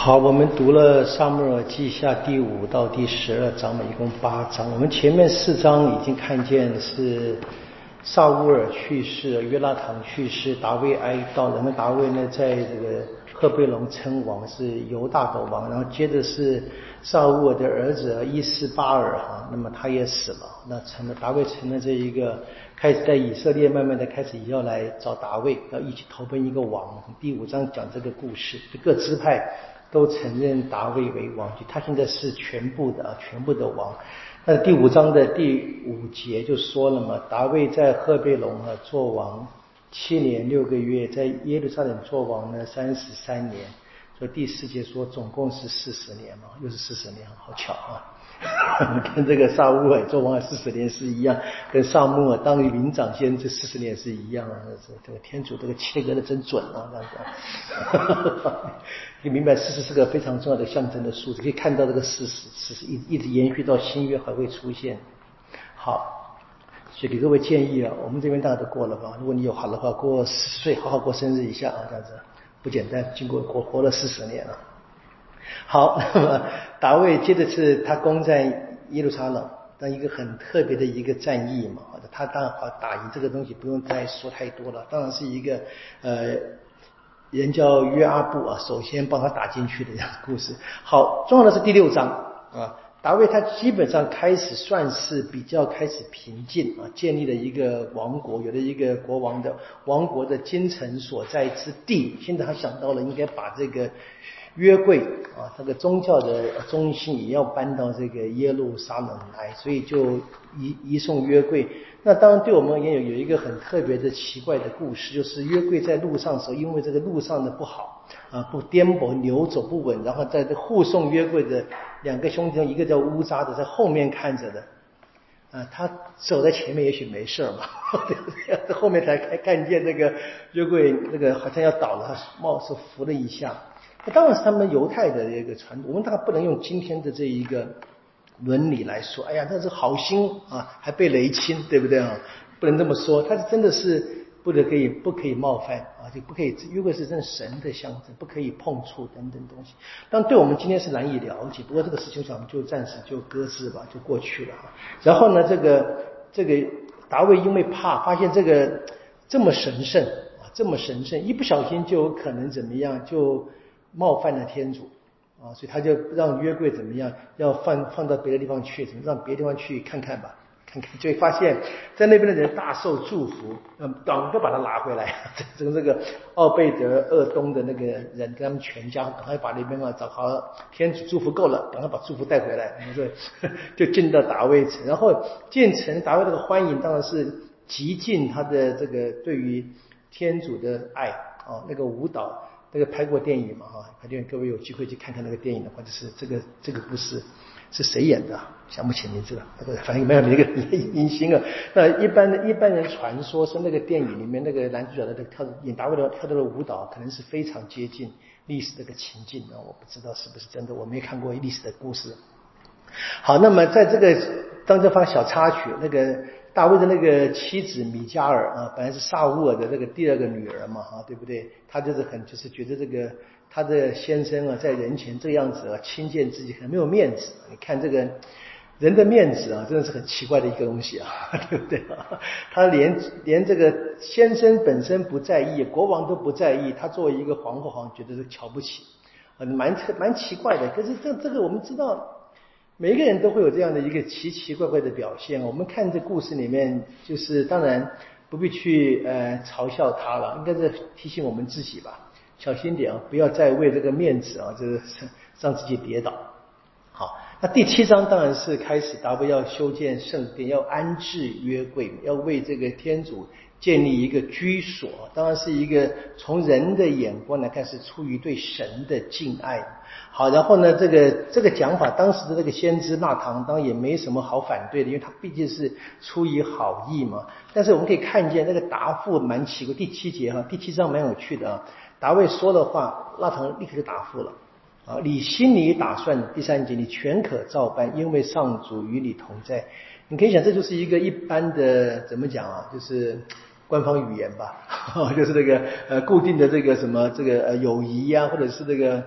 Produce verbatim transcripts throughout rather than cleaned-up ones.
好，我们读了撒母耳记下第五到第十二章嘛，一共八章。我们前面四章已经看见是撒乌尔去世，约拉堂去世，大卫哀悼，然后大卫呢在这个赫贝龙称王，是犹大的王。然后接着是撒乌尔的儿子伊斯巴尔哈，那么他也死了，那成了大卫成了这一个开始在以色列慢慢的开始要来找大卫，要一起投奔一个王。第五章讲这个故事，各支派都承认大卫为王，他现在是全部的啊，全部的王。那第五章的第五节就说了嘛，大卫在赫贝龙啊做王七年六个月，在耶路撒冷做王呢三十三年。所以第四节说总共是四十年嘛，又是四十年，好巧啊！跟这个撒乌尔做王四十年是一样，跟撒母耳当营长先这四十年是一样啊。这个天主这个切割的真准啊，这样子。你明白四十是个非常重要的象征的数字，可以看到这个四十，四十一一直延续到新约还会出现。好，所以给各位建议啊，我们这边大家都过了吧？如果你有好的话，过四十岁好好过生日一下啊，这样子不简单，经过活活了四十年了。好，那么大卫接着是他攻占耶路撒冷，当一个很特别的一个战役嘛，他当然打赢这个东西不用再说太多了，当然是一个呃人叫约阿布啊，首先帮他打进去的这样的故事。好，重要的是第六章啊，大卫他基本上开始算是比较开始平静啊，建立了一个王国，有了一个国王的王国的京城所在之地。现在他想到了应该把这个约柜啊，这个宗教的中心也要搬到这个耶路撒冷来，所以就移移送约柜。那当然对我们而言有有一个很特别的奇怪的故事，就是约柜在路上的时候，因为这个路上的不好啊，不颠簸游走不稳，然后在这护送约柜的两个兄弟，一个叫乌扎的在后面看着的啊，他走在前面也许没事嘛，在后面才看见那个约柜那个好像要倒了，他貌似扶了一下。那当然是他们犹太的一个传统，我们大概不能用今天的这一个伦理来说，哎呀，那是好心啊，还被雷侵，对不对啊？不能这么说，他是真的是不得可以不可以冒犯啊，就不可以，约柜是真的神的象征，不可以碰触等等东西。但对我们今天是难以了解，不过这个事情我们就暂时就搁置吧，就过去了。然后呢，这个这个大卫因为怕发现这个这么神圣啊，这么神圣，一不小心就有可能怎么样就冒犯了天主啊，所以他就让约柜怎么样，要放放到别的地方去，怎么让别的地方去看看吧，看看就会发现，在那边的人大受祝福，嗯，赶快把他拿回来。这个这个奥贝德鄂东的那个人跟他们全家，赶快把那边啊找好，天主祝福够了，赶快把祝福带回来，就就进到达卫城，然后进城，达卫这个欢迎当然是极尽他的这个对于天主的爱啊，那个舞蹈。那个拍过电影嘛哈，拍电影各位有机会去看看那个电影的话，就是这个这个故事是谁演的？想不起名字了，那个反正没有那个明星啊。那一般的一般人传说是那个电影里面那个男主角的跳演达卫的跳的舞蹈，可能是非常接近历史这个情境啊，我不知道是不是真的，我没看过历史的故事。好，那么在这个当这放小插曲，那个大卫的那个妻子米迦尔啊，本来是撒乌尔的那个第二个女儿嘛，啊，对不对？他就是很就是觉得这个他的先生啊，在人前这样子啊，轻贱自己很没有面子。你看这个人的面子啊，真的是很奇怪的一个东西啊，对不对啊？他连连这个先生本身不在意，国王都不在意，他作为一个皇后，好像觉得是瞧不起，啊，蛮蛮奇怪的。可是这这个我们知道。每一个人都会有这样的一个奇奇怪怪的表现。我们看这故事里面，就是当然不必去呃嘲笑他了，应该是提醒我们自己吧，小心点啊，不要再为这个面子啊，这个让自己跌倒。好，那第七章当然是开始大卫要修建圣殿，要安置约柜，要为这个天主建立一个居所，当然是一个从人的眼光来看是出于对神的敬爱。好，然后呢，这个这个讲法，当时的这个先知纳堂当然也没什么好反对的，因为他毕竟是出于好意嘛。但是我们可以看见那个答复蛮奇怪，第七节哈，第七章蛮有趣的啊。大卫说的话，纳堂立刻就答复了啊，你心里打算，第三节你全可照办，因为上主与你同在。你可以想，这就是一个一般的怎么讲啊，就是官方语言吧，就是这个呃固定的这个什么这个呃友谊呀、啊，或者是这个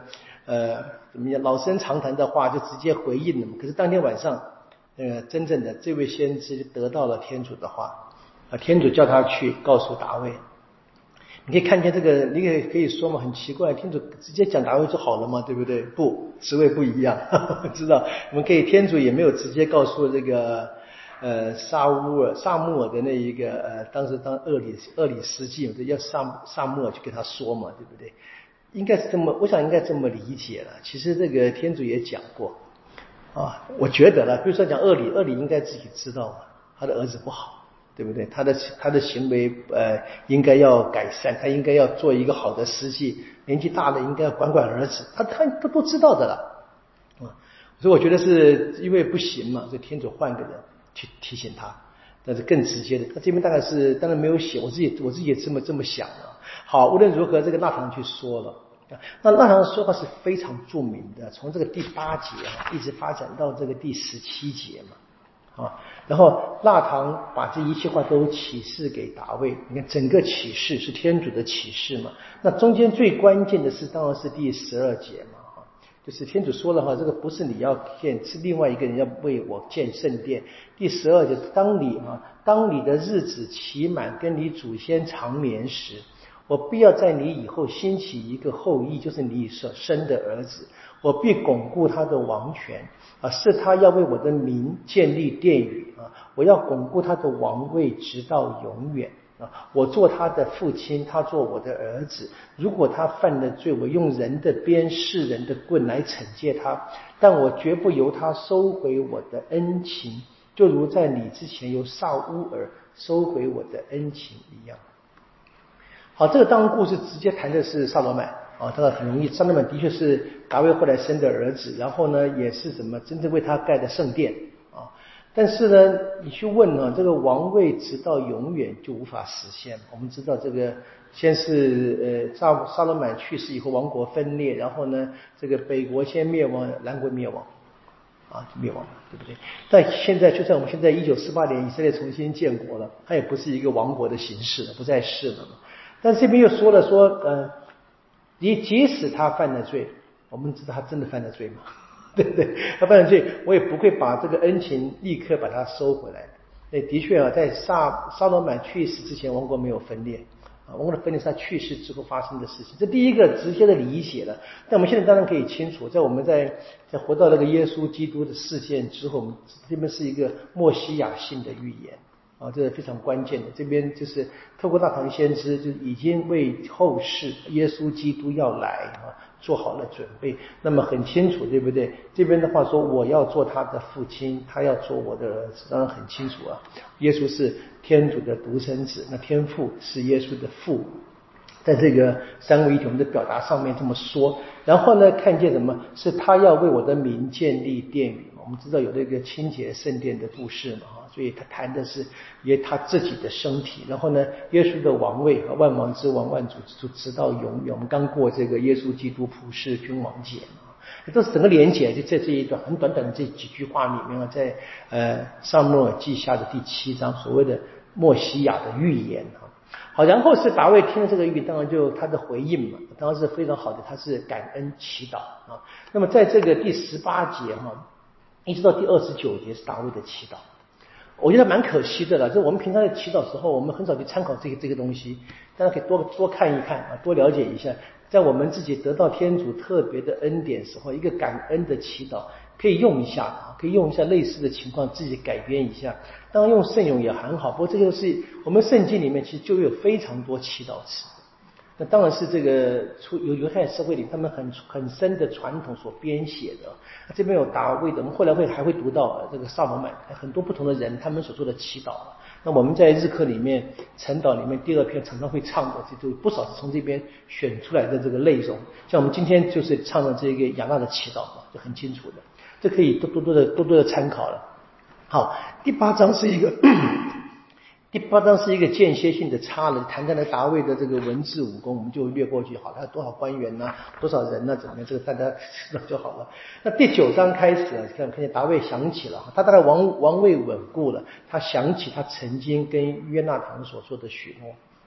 呃怎么样老生常谈的话就直接回应了嘛。可是当天晚上，呃真正的这位先知就得到了天主的话啊，天主叫他去告诉大卫。你可以看见这个，你可以可以说嘛，很奇怪，天主直接讲大卫就好了嘛，对不对？不，职位不一样，知道？我们可以，天主也没有直接告诉这个呃撒乌尔、撒母耳的那一个呃，当时当厄里厄里斯记，就要撒撒母耳去跟他说嘛，对不对？应该是这么，我想应该这么理解了。其实这个天主也讲过啊，我觉得了，比如说讲厄里，厄里应该自己知道嘛，他的儿子不好。对不对？他的他的行为呃应该要改善，他应该要做一个好的司机，年纪大了应该要管管儿子，他他都都知道的了啊。所以我觉得是因为不行嘛，所以天主换个人去提醒他，但是更直接的。他这边大概是当然没有写，我自己我自己也这么这么想的。好，无论如何，这个纳堂去说了。那纳堂的说话是非常著名的，从这个第八节啊一直发展到这个第十七节嘛。啊，然后纳堂把这一切话都启示给大卫，你看整个启示是天主的启示嘛。那中间最关键的是当然是第十二节嘛，哈，就是天主说了哈，这个不是你要建，是另外一个人要为我建圣殿。第十二节，当你啊，当你的日子期满，跟你祖先长眠时，我必要在你以后兴起一个后裔，就是你所生的儿子，我必巩固他的王权。啊，是他要为我的名建立殿宇啊！我要巩固他的王位，直到永远啊！我做他的父亲，他做我的儿子。如果他犯了罪，我用人的鞭、世人的棍来惩戒他，但我绝不由他收回我的恩情，就如在你之前由撒乌尔收回我的恩情一样。好，这个当然故事直接谈的是撒罗满啊，当然很容易。撒罗满的确是大卫后来生的儿子，然后呢，也是什么真正为他盖的圣殿啊。但是呢，你去问呢，这个王位直到永远就无法实现。我们知道这个先是呃撒撒罗满去世以后，王国分裂，然后呢，这个北国先灭亡，南国灭亡。啊，灭亡了，对不对？但现在，就算我们现在一九四八年以色列重新建国了，它也不是一个王国的形式了，不再是了嘛。但是这边又说了说，呃，你即使他犯了罪，我们知道他真的犯了罪吗？对不对？他犯了罪，我也不会把这个恩情立刻把它收回来。那的确啊，在撒撒罗满去世之前，王国没有分裂。啊，王国的分裂是他去世之后发生的事情，这第一个直接的理解了。但我们现在当然可以清楚，在我们在在活到那个耶稣基督的事件之后，我们这边是一个默西亚性的预言啊，这是非常关键的。这边就是透过大堂先知，就已经为后世耶稣基督要来啊做好了准备。那么很清楚，对不对？这边的话说，我要做他的父亲，他要做我的儿子，当然很清楚啊。耶稣是天主的独生子，那天父是耶稣的父，在这个三位一体我们的表达上面这么说。然后呢，看见什么？是他要为我的名建立殿宇。我们知道有这个清洁圣殿的故事嘛，所以他谈的是耶他自己的身体。然后呢，耶稣的王位和万王之王、万主之主，直到永远。我们刚过这个耶稣基督普世君王节嘛，都是整个连结，就在这一段很短短的这几句话里面啊，在呃撒母耳记下的第七章所谓的默西亚的预言啊。好，然后是大卫听了这个预言，当然就他的回应嘛，当然是非常好的，他是感恩祈祷啊。那么在这个第十八节哈，一直到第二十九节是大卫的祈祷。我觉得蛮可惜的了，就我们平常在祈祷时候，我们很少去参考这个这个东西，大家可以多多看一看啊，多了解一下。在我们自己得到天主特别的恩典时候，一个感恩的祈祷可以用一下啊，可以用一下类似的情况，自己改编一下。当然用圣咏也很好，不过这就是我们圣经里面其实就有非常多祈祷词。那当然是这个出由犹太社会里他们很很深的传统所编写的。这边有大卫的，我们后来会还会读到这个撒罗满很多不同的人他们所做的祈祷。那我们在日课里面晨祷里面第二篇常常会唱的，这就不少是从这边选出来的这个内容。像我们今天就是唱的这个亚纳的祈祷嘛，就很清楚的，这可以多多多的多多的参考了。好，第八章是一个第八章是一个间歇性的插了，谈谈了达卫的这个文治武功，我们就略过去。好，他有多少官员呐、啊，多少人呐、啊，怎么样？这个大家知道就好了。那第九章开始啊，看看见达卫想起了，他大概王王位稳固了，他想起他曾经跟约纳堂所做的许诺，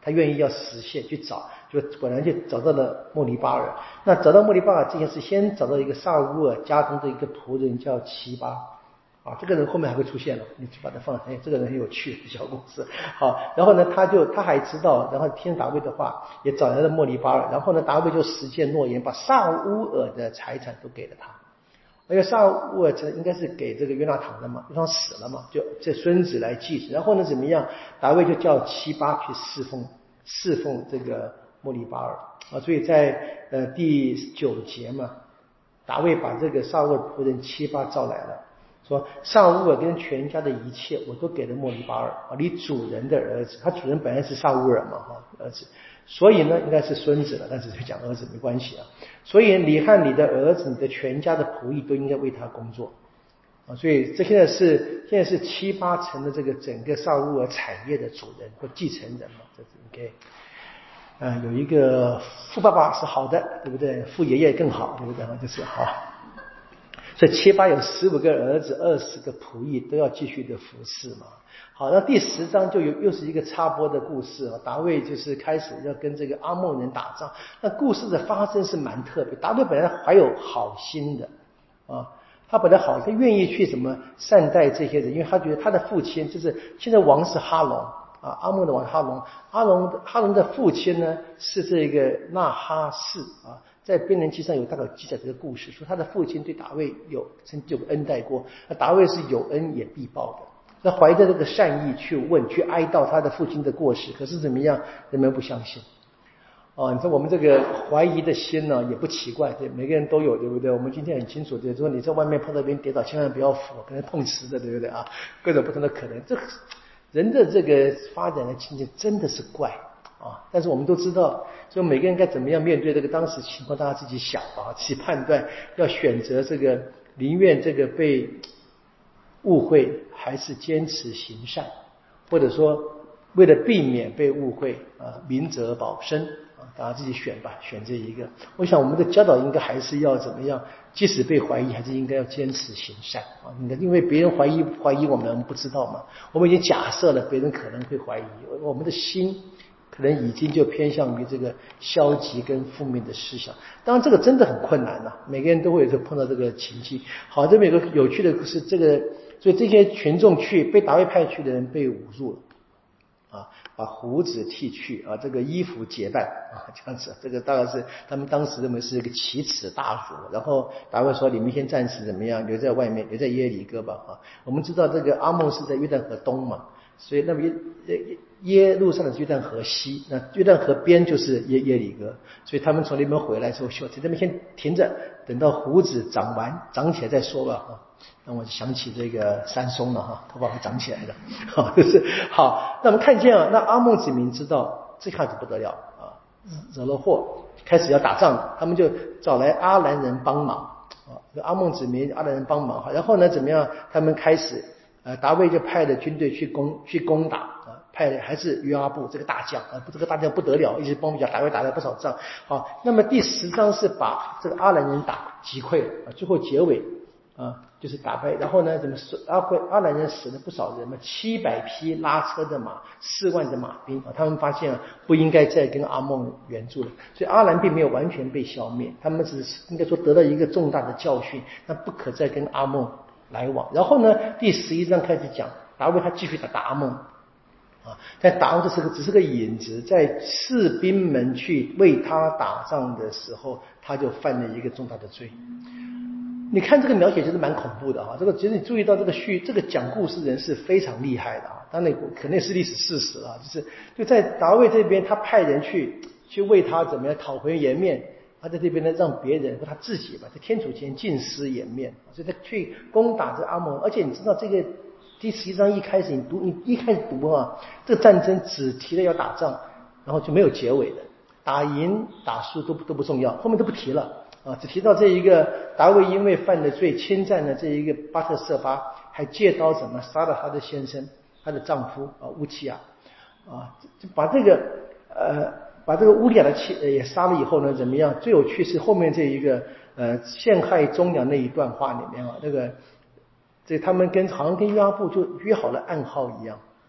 他愿意要实现去找，就果然就找到了莫利巴尔。那找到莫利巴尔这件事，先找到一个萨乌尔家中的一个仆人叫齐巴。啊，这个人后面还会出现了，你就把它放，哎，这个人很有趣，小故事。好，然后呢，他就他还知道，然后听达卫的话，也找来了莫利巴尔，然后呢，达卫就实践诺言，把萨乌尔的财产都给了他。因为萨乌尔应该是给这个约纳堂的嘛，对方死了嘛，就这孙子来继承。然后呢，怎么样？达卫就叫七巴去侍奉侍奉这个莫利巴尔啊，所以在呃第九节嘛，达卫把这个萨乌尔仆人七巴召来了。说萨乌尔跟全家的一切我都给了莫利巴尔啊，你主人的儿子，他主人本来是萨乌尔嘛哈儿子，所以呢应该是孙子了，但是就讲儿子没关系啊。所以你和你的儿子，你的全家的仆役都应该为他工作啊。所以这现在是现在是七八成的这个整个萨乌尔产业的主人或继承人嘛，这是 OK。啊，有一个富爸爸是好的，对不对？富爷爷更好，对不对？就是好。所以七八有十五个儿子，二十个仆役都要继续的服侍嘛。好，那第十章就有又是一个插播的故事啊。达卫就是开始要跟这个阿蒙人打仗，那故事的发生是蛮特别。达卫本来怀有好心的啊，他本来好，他愿意去什么善待这些人，因为他觉得他的父亲就是现在王是哈龙啊，阿蒙的王哈龙，阿龙哈龙的父亲呢是这个纳哈氏啊。在编年记上有大概记载这个故事，说他的父亲对达卫有曾经有恩待过，那达卫是有恩也必报的。那怀着这个善意去问、去哀悼他的父亲的过失，可是怎么样，人们不相信。哦，你说我们这个怀疑的心呢，也不奇怪，对，每个人都有，对不对？我们今天很清楚，就是说你在外面碰到别人跌倒，千万不要扶，可能碰瓷的，对不对啊？各种不同的可能，这人的这个发展的情景真的是怪。啊，但是我们都知道，所以每个人该怎么样面对这个当时情况，大家自己想啊，自己判断，要选择这个宁愿这个被误会，还是坚持行善，或者说为了避免被误会啊，明哲保身啊，大家自己选吧，选这一个。我想我们的教导应该还是要怎么样，即使被怀疑，还是应该要坚持行善啊。应该因为别人怀疑怀疑我们，我们不知道嘛，我们已经假设了别人可能会怀疑，我们的心可能已经就偏向于这个消极跟负面的思想。当然这个真的很困难啊，每个人都会有碰到这个情境。好，这边有个有趣的是，这个所以这些群众去被达卫派去的人被侮辱了啊，把胡子剃去啊，这个衣服结拜啊，这样子，这个大概是他们当时认为是一个奇耻大辱。然后达卫说：“你们先暂时怎么样，留在外面，留在耶利哥吧。”啊，我们知道这个阿蒙是在约旦河东嘛，所以那么耶耶路撒冷是约旦河西，那约旦河边就是耶耶利哥，所以他们从那边回来之后，就在那边先停着，等到胡子长完长起来再说吧啊。那我就想起这个山松了哈，头发会长起来的，好，就是好。那我们看见啊，那阿蒙子民知道这下子不得了啊，惹了祸，开始要打仗，他们就找来阿兰人帮忙啊，阿蒙子民阿兰人帮忙，然后呢怎么样？他们开始。呃，达卫就派了军队去攻去攻打啊，派的还是约阿布这个大将啊，这个大将不得了，一直帮达卫打了不少仗。好，那么第十章是把这个阿兰人打击溃了啊，最后结尾啊就是打败，然后呢怎么阿会阿兰人死了不少人嘛，七百匹拉车的马，四万的马兵啊，他们发现不应该再跟阿蒙援助了，所以阿兰并没有完全被消灭，他们只是应该说得到一个重大的教训，那不可再跟阿蒙来往。然后呢，第十一章开始讲达卫他继续打打阿蒙啊，但打阿蒙这是个只是个引子，在士兵们去为他打仗的时候，他就犯了一个重大的罪。你看这个描写就是蛮恐怖的啊，这个其实你注意到这个叙这个讲故事人是非常厉害的啊，当然肯定是历史事实啊，就是就在达卫这边，他派人去去为他怎么样讨回颜面。他在这边呢，让别人或他自己吧，在天主前尽失颜面，所以他去攻打这阿蒙。而且你知道这个第十一章一开始你读，你一开始读啊，这个战争只提了要打仗，然后就没有结尾的，打赢打输都都不重要，后面都不提了啊，只提到这一个达卫因为犯了罪，侵占了这一个巴特瑟巴，还借刀怎么杀了他的先生，他的丈夫啊乌契亚啊，就把这个呃。把这个乌利亚的妻也杀了以后呢，怎么样？最有趣是后面这一个呃陷害忠良那一段话里面啊，那个这他们跟好像跟约阿布就约好了暗号一样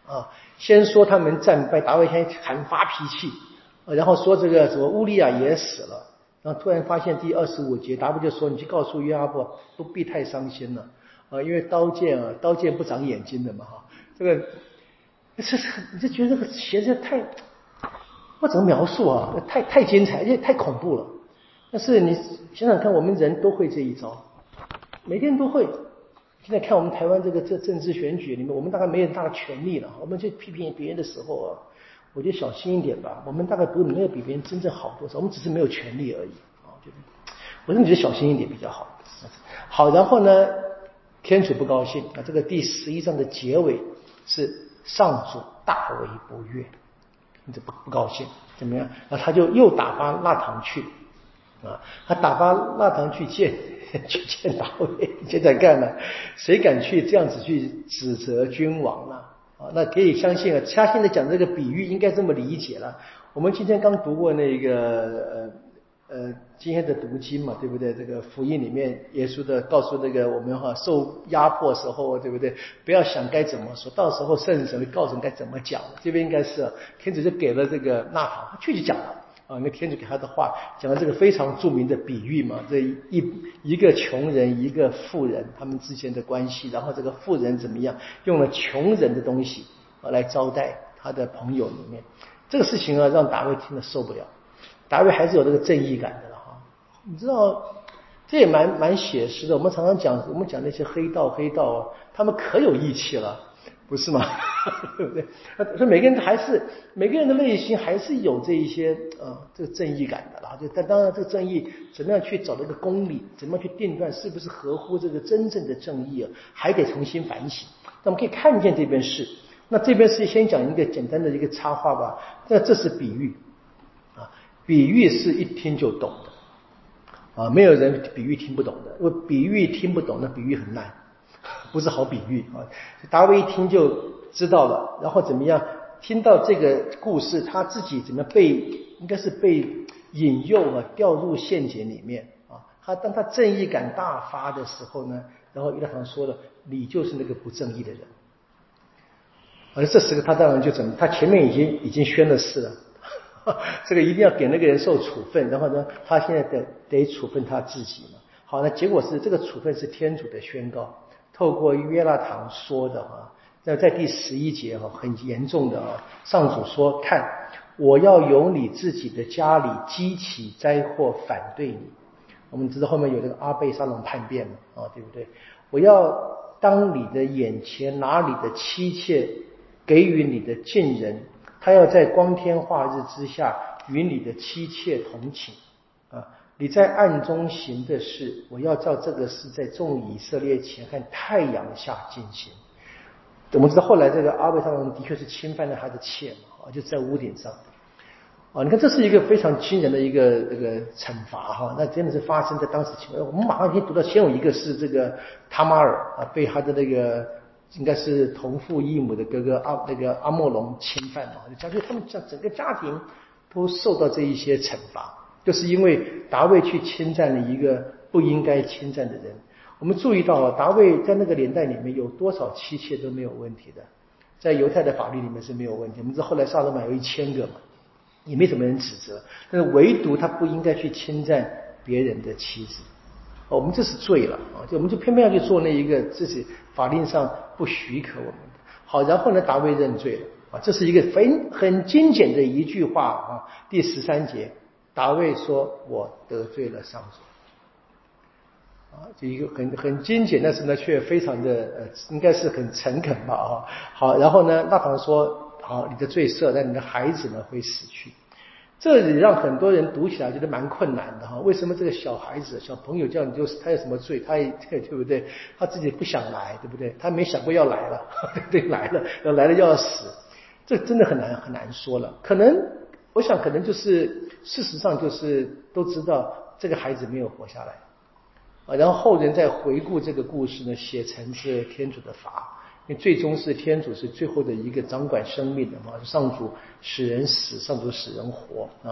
啊，先说他们战败，大卫先很发脾气，然后说这个什么乌利亚也死了，然后突然发现第二十五节，大卫就说：“你去告诉约阿伯，不必太伤心了，啊，因为刀剑啊，刀剑不长眼睛的嘛，哈，这个这是你就觉得这个写的太，我怎么描述啊？太太精彩，而且太恐怖了。但是你想想看，我们人都会这一招，每天都会。”现在看我们台湾这个这政治选举里面，我们大概没有大的权利了。我们去批评别人的时候啊，我觉得小心一点吧。我们大概不没有比别人真正好多少，我们只是没有权利而已啊。觉得我真的觉得小心一点比较好。好，然后呢，天主不高兴啊。这个第十一章的结尾是上主大为不悦，你这不不高兴怎么样？然后他就又打发纳堂去啊，他打发纳堂去见。去见大卫，现在干了，谁敢去这样子去指责君王呢？啊，那可以相信啊，他现在讲这个比喻应该这么理解了。我们今天刚读过那个呃呃今天的读经嘛，对不对？这个福音里面，耶稣的告诉这个我们哈受压迫时候，对不对？不要想该怎么说，到时候圣神会告诉你该怎么讲。这边应该是天主就给了这个纳堂，他去就讲了。啊，那天主给他的话讲了这个非常著名的比喻嘛，这一一个穷人一个富人他们之间的关系，然后这个富人怎么样用了穷人的东西啊来招待他的朋友里面，这个事情啊让达卫听了受不了，达卫还是有这个正义感的了哈。你知道这也蛮蛮写实的，我们常常讲我们讲那些黑道黑道啊，他们可有义气了。不是吗？对不对？所以每个人还是每个人的内心还是有这一些呃这个正义感的啦。就但当然这个正义怎么样去找这个公理，怎么样去定断是不是合乎这个真正的正义啊，还得重新反省。那我们可以看见这边是，那这边是先讲一个简单的一个插话吧。那这是比喻啊，比喻是一听就懂的啊，没有人比喻听不懂的。因为比喻听不懂，那比喻很烂。不是好比喻啊！达卫一听就知道了，然后怎么样？听到这个故事，他自己怎么被应该是被引诱啊，掉入陷阱里面啊。他当他正义感大发的时候呢，然后约纳堂说了：“你就是那个不正义的人。”而这时候他当然就怎么？他前面已经已经宣了誓了，这个一定要给那个人受处分，然后呢，他现在得得处分他自己嘛。好，那结果是这个处分是天主的宣告。透过约纳堂说的啊，那在第十一节哈，很严重的啊，上主说：“看，我要由你自己的家里激起灾祸，反对你。”我们知道后面有这个阿贝沙龙叛变嘛，啊，对不对？我要当你的眼前拿你的妻妾给予你的近人，他要在光天化日之下与你的妻妾同寝啊。你在暗中行的事，我要照这个事在众以色列前看太阳下进行。我们知道后来这个阿贝沙龙的确是侵犯了他的妾嘛，就在屋顶上啊。你看这是一个非常惊人的一个这个惩罚哈，那真的是发生在当时情况。我们马上可以读到，先有一个是这个塔玛尔啊，被他的那个应该是同父异母的哥哥阿那个阿莫龙侵犯嘛，就所以他们整个家庭都受到这一些惩罚。就是因为达卫去侵占了一个不应该侵占的人。我们注意到啊，达卫在那个年代里面有多少妻妾都没有问题的，在犹太的法律里面是没有问题。我们知道后来萨勒曼有一千个嘛，也没什么人指责，但是唯独他不应该去侵占别人的妻子。我们这是罪了啊！就我们就偏偏要去做那一个，这是法令上不许可我们的。好，然后呢，达卫认罪了啊，这是一个很很精简的一句话啊。第十三节。达卫说：“我得罪了上主。”啊，就一个很很精简，但是呢，却非常的呃，应该是很诚恳吧啊。好，然后呢，纳堂说：“好，你的罪赦，但你的孩子呢会死去。”这里让很多人读起来觉得蛮困难的哈。为什么这个小孩子、小朋友叫你就是他有什么罪？他也对不对？他自己不想来，对不对？他没想过要来了，对，来了，要来了就要死，这真的很难很难说了。可能。我想可能就是事实上就是都知道这个孩子没有活下来啊，然后后人再回顾这个故事呢，写成是天主的法，因为最终是天主是最后的一个掌管生命的嘛，上主使人死，上主使人活啊。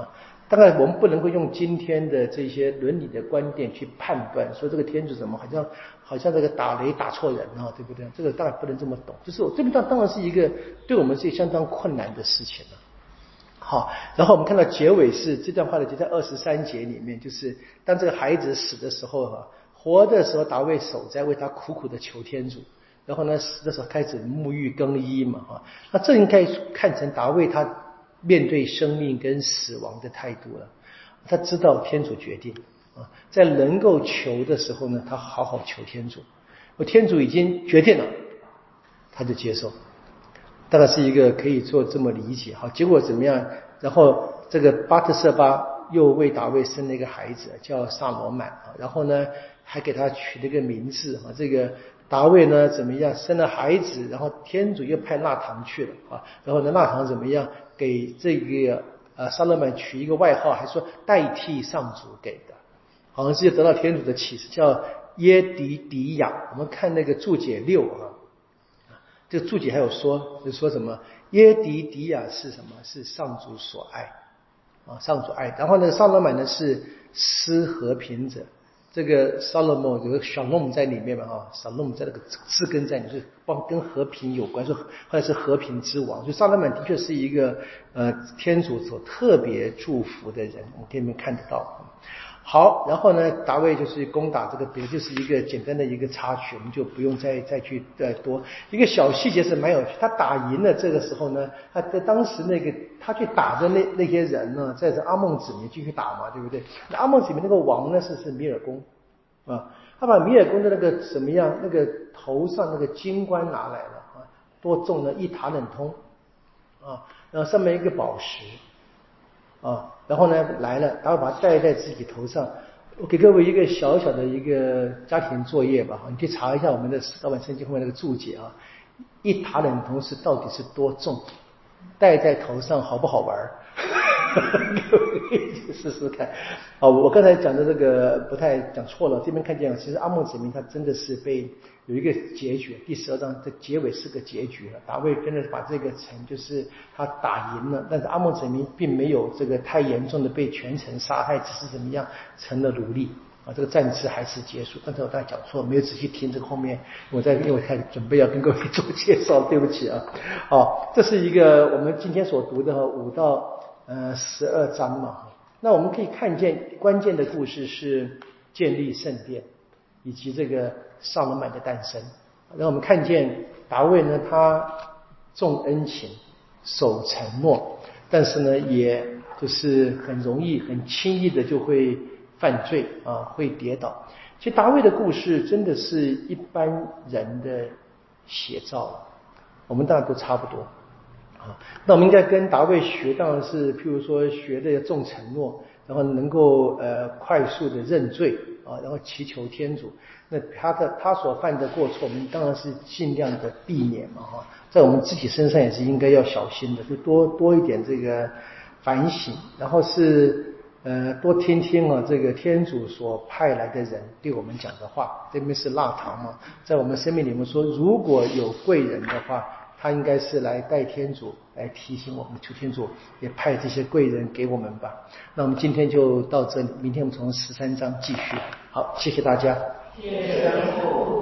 当然我们不能够用今天的这些伦理的观点去判断，说这个天主怎么好像好像这个打雷打错人啊，对不对？这个当然不能这么懂，就是这边当当然是一个对我们是相当困难的事情了。好，然后我们看到结尾是这段话的就在二十三节里面，就是当这个孩子死的时候哈，活的时候大卫守在为他苦苦的求天主，然后呢死的时候开始沐浴更衣嘛哈，那这应该看成大卫他面对生命跟死亡的态度了。他知道天主决定啊，在能够求的时候呢，他好好求天主，我天主已经决定了，他就接受。大概是一个可以做这么理解哈。结果怎么样？然后这个巴特瑟巴又为大卫生了一个孩子，叫萨罗满啊。然后呢，还给他取了个名字啊。这个大卫呢怎么样？生了孩子，然后天主又派纳堂去了啊。然后呢，纳堂怎么样？给这个呃萨罗满取一个外号，还说代替上主给的，好像是得到天主的启示，叫耶迪迪亚。我们看那个注解六啊。这个注解还有说，就说什么耶迪迪亚是什么？是上主所爱啊，上主爱。然后呢，萨罗满呢是施和平者，这个 Solomon 有个 Shalom 在里面嘛啊 ，Shalom 在那个字根在里面，是帮跟和平有关，说后来是和平之王。所以萨罗满的确是一个呃天主所特别祝福的人，我们可以看得到。好，然后呢，大卫就是攻打这个别，就是一个简单的一个插曲，我们就不用再再去再多。一个小细节是蛮有趣，他打赢了这个时候呢，他在当时那个他去打的那那些人呢，在这阿孟子民继续打嘛，对不对？那阿孟子民那个王呢是是米尔公啊，他把米尔公的那个怎么样，那个头上那个金冠拿来了啊，多重呢？一塔冷通啊，然后上面一个宝石。啊，然后呢来了，然后把它戴在自己头上。我给各位一个小小的一个家庭作业吧，你可以查一下我们的《道本圣经》后面那个注解啊，一塔冷铜是到底是多重，戴在头上好不好玩？各位可以去试试看。好，我刚才讲的这个不太讲错了，这边看见其实阿孟子民他真的是被有一个结局，第十二章的结尾是个结局了。大卫真的把这个城就是他打赢了，但是阿孟子民并没有这个太严重的被全城杀害，只是怎么样成了奴隶啊，这个战事还是结束。刚才我刚才讲错，没有仔细听这个后面，我在因为我开始准备要跟各位做介绍，对不起啊。好，这是一个我们今天所读的五到呃十二章嘛。那我们可以看见关键的故事是建立圣殿以及这个萨罗满的诞生。让我们看见大卫呢，他重恩情守承诺，但是呢也就是很容易很轻易的就会犯罪啊，会跌倒。其实大卫的故事真的是一般人的写照，我们当然都差不多啊。那我们应该跟达卫学到的是，譬如说学的重承诺，然后能够呃快速的认罪啊，然后祈求天主。那他的他所犯的过错，我们当然是尽量的避免嘛哈。在我们自己身上也是应该要小心的，就多多一点这个反省，然后是呃多听听啊这个天主所派来的人对我们讲的话。这边是腊堂嘛，在我们生命里面说，如果有贵人的话，他应该是来代天主来提醒我们，求天主也派这些贵人给我们吧。那我们今天就到这里，明天我们从十三章继续。好，谢谢大家。 谢谢师父。